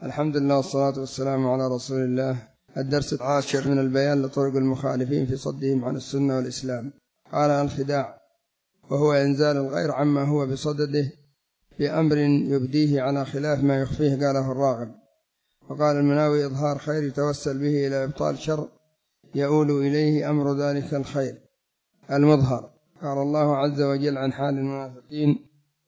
الحمد لله والصلاة والسلام على رسول الله. الدرس العاشر من البيان لطرق المخالفين في صدهم عن السنة والإسلام. قال الخداع وهو إنزال الغير عما هو بصدده بأمر يبديه على خلاف ما يخفيه، قاله الراغب. وقال المناوي إظهار خير يتوسل به إلى إبطال شر يؤول إليه أمر ذلك الخير المظهر. قال الله عز وجل عن حال المنافقين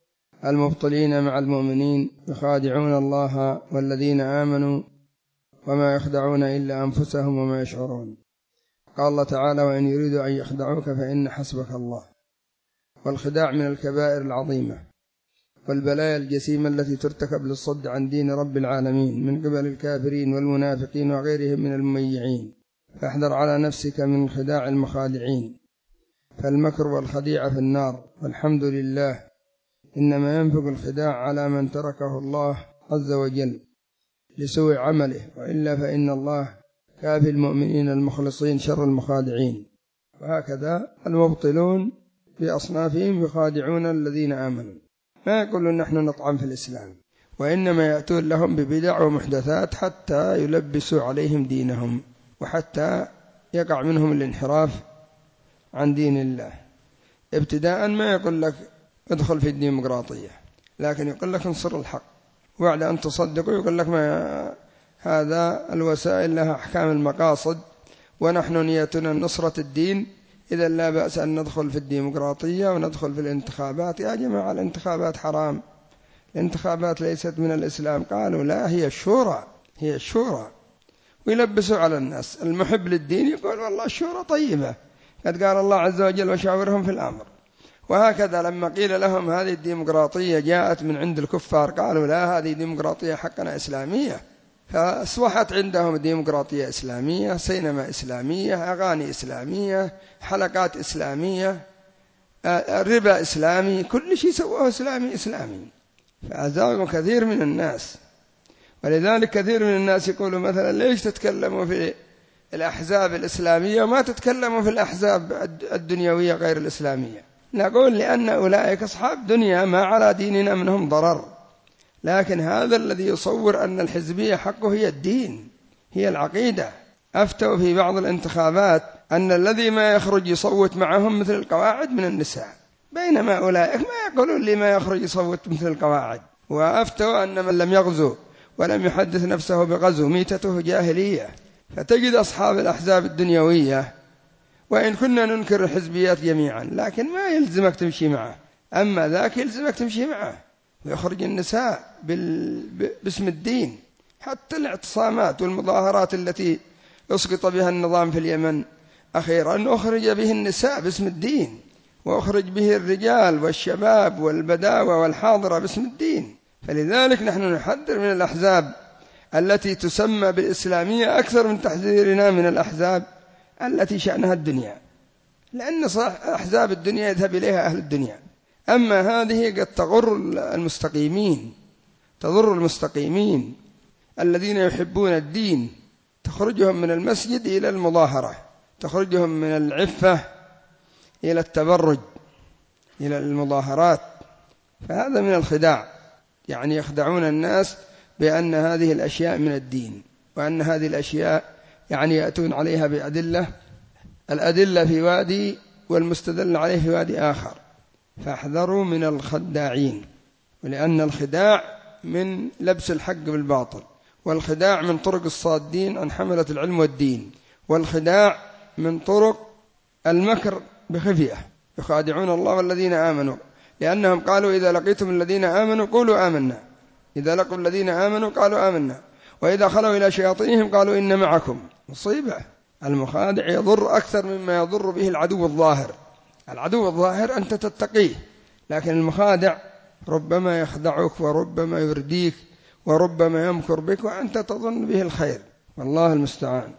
المبطلين مع المؤمنين يخادعون الله والذين آمنوا وما يخدعون إلا أنفسهم وما يشعرون. قال الله تعالى وإن يريدوا أن يخدعوك فإن حسبك الله. والخداع من الكبائر العظيمة والبلايا الجسيمة التي ترتكب للصد عن دين رب العالمين من قبل الكافرين والمنافقين وغيرهم من المميعين، فاحذر على نفسك من خداع المخادعين، فالمكر والخديعة في النار. والحمد لله إنما ينفق الخداع على من تركه الله عز وجل لسوء عمله، وإلا فإن الله كافي المؤمنين المخلصين شر المخادعين. وهكذا المبطلون بأصنافهم يخادعون الذين آمنوا، ما يقولون نحن نطعن في الإسلام، وإنما يأتون لهم ببدع ومحدثات حتى يلبسوا عليهم دينهم، وحتى يقع منهم الانحراف عن دين الله. ابتداء ما يقول لك ادخل في الديمقراطية، لكن يقول لك انصر الحق وعلى أن تصدقوا. يقول لك ما هذا الوسائل لها أحكام المقاصد، ونحن نيتنا نصرة الدين، إذا لا بأس أن ندخل في الديمقراطية وندخل في الانتخابات. يا جماعة الانتخابات حرام، الانتخابات ليست من الإسلام. قالوا لا، هي الشورى، هي الشورى. ويلبسوا على الناس. المحب للدين يقول والله الشورى طيبة، قد قال الله عز وجل وشاورهم في الأمر. وهكذا لما قيل لهم هذه الديمقراطية جاءت من عند الكفار، قالوا لا، هذه ديمقراطية حقنا إسلامية. فأصبحت عندهم ديمقراطية إسلامية، سينما إسلامية، أغاني إسلامية، حلقات إسلامية، الربا إسلامي، كل شيء سواه إسلامي. فأزاغوا كثير من الناس. ولذلك كثير من الناس يقولوا مثلا ليش تتكلموا في الأحزاب الإسلامية وما تتكلموا في الأحزاب الدنيوية غير الإسلامية؟ نقول لأن أولئك أصحاب دنيا ما على ديننا منهم ضرر، لكن هذا الذي يصور أن الحزبية حقه هي الدين، هي العقيدة. أفتوا في بعض الانتخابات أن الذي ما يخرج يصوت معهم مثل القواعد من النساء، بينما أولئك ما يقولون لي ما يخرج يصوت مثل القواعد. وأفتوا أن من لم يغزو ولم يحدث نفسه بغزو ميتته جاهلية. فتجد أصحاب الأحزاب الدنيوية، وإن كنا ننكر الحزبيات جميعا، لكن ما يلزمك تمشي معه، أما ذاك يلزمك تمشي معه. ويخرج النساء باسم الدين. حتى الاعتصامات والمظاهرات التي أسقط بها النظام في اليمن أخيرا أخرج به النساء باسم الدين، وأخرج به الرجال والشباب والبداوة والحاضرة باسم الدين. فلذلك نحن نحذر من الأحزاب التي تسمى بالإسلامية أكثر من تحذيرنا من الأحزاب التي شأنها الدنيا، لأن أحزاب الدنيا يذهب إليها أهل الدنيا، أما هذه قد تغر المستقيمين، تضر المستقيمين الذين يحبون الدين، تخرجهم من المسجد إلى المظاهرة، تخرجهم من العفة إلى التبرج، إلى المظاهرات. فهذا من الخداع، يعني يخدعون الناس بأن هذه الأشياء من الدين، وأن هذه الأشياء يعني يأتون عليها بأدلة، الأدلة في وادي والمستدل عليه في وادي آخر. فاحذروا من الخداعين، ولأن الخداع من لبس الحق بالباطل، والخداع من طرق الصادين عن حملة العلم والدين، والخداع من طرق المكر بخفية. يخادعون الله والذين آمنوا، لأنهم قالوا إذا لقيتم الذين آمنوا قولوا آمنا، إذا لقوا الذين آمنوا قالوا آمنا، وإذا خلوا إلى شياطينهم قالوا إن معكم. مصيبة. المخادع يضر أكثر مما يضر به العدو الظاهر. العدو الظاهر أنت تتقيه، لكن المخادع ربما يخدعك وربما يرديك وربما يمكر بك وأنت تظن به الخير، والله المستعان.